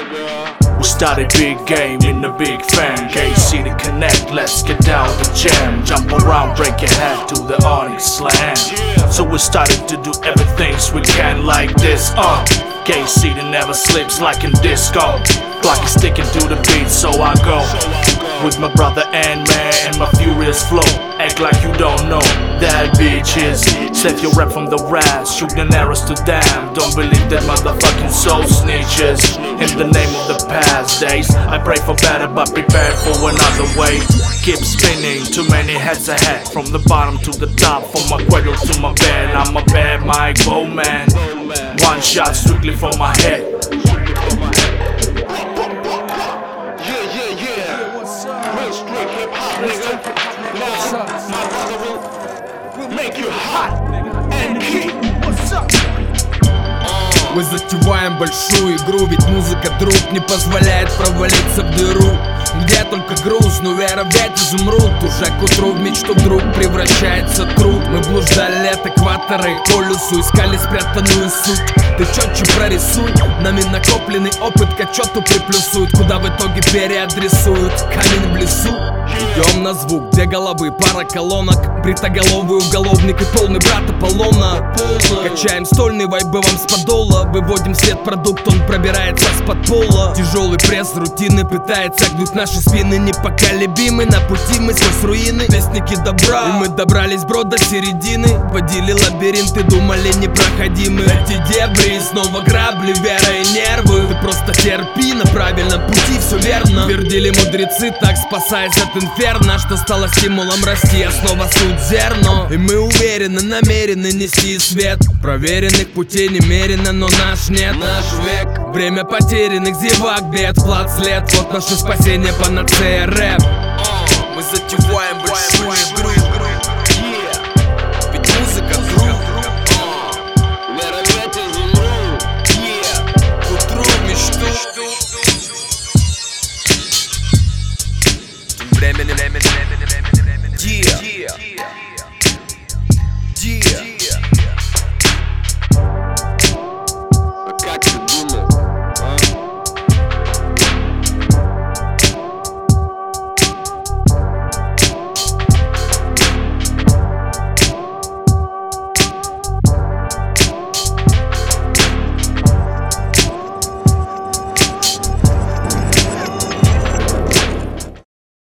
We started big game in the big fan. KC to connect, let's get down the jam. Jump around, break your head to the Onyx slam. So we started to do everything we can like this. KC that never sleeps like in disco. Clock is sticking to the beat, so I go with my brother and man and my furious flow. Act like you don't know that bitches. Save your rap from the rats, shooting arrows to them. Don't believe that motherfucking soul snitches. In the name of the past days, I pray for better but prepare for another way. Keep spinning, too many heads ahead. From the bottom to the top, from my cradle to my bed. I'm a bad Mike Bowman. One shot strictly for my head. Real straight hip hop, nigga. Now, my brother will make you hot and heat. What's up? Мы затеваем большую игру, ведь музыка, друг, не позволяет провалиться в дыру, где только груз, но вера опять изумруд. Уже к утру в мечту вдруг превращается труд. Мы блуждали от экватора к полюсу, искали спрятанную суть. Ты четче прорисуй, нами накопленный опыт к отчету приплюсуют, куда в итоге переадресуют камень в лесу. Идем на звук, две головы, пара колонок, бритоголовый уголовник и полный брат Аполлона. Качаем стольные вайбы вам с подола, выводим след продукт, он пробирается с-под пола. Тяжелый пресс рутины пытается гнуть наши спины, непоколебимы на пути мы сквозь руины, вестники добра. И мы добрались, бро, до середины, водили лабиринты, думали непроходимы эти дебри. И снова грабли, вера и нервы. Ты просто терпи, на правильном пути все верно, твердили мудрецы, так спасаясь от инферно, что стало стимулом расти, основа суть зерно. И мы уверены, намерены нести свет. Проверенных путей немерено, но наш нет. Наш век, время потерянных зевак, бед, вклад след. Вот наше спасение, панацея рэп. Мы затеваем большую игру.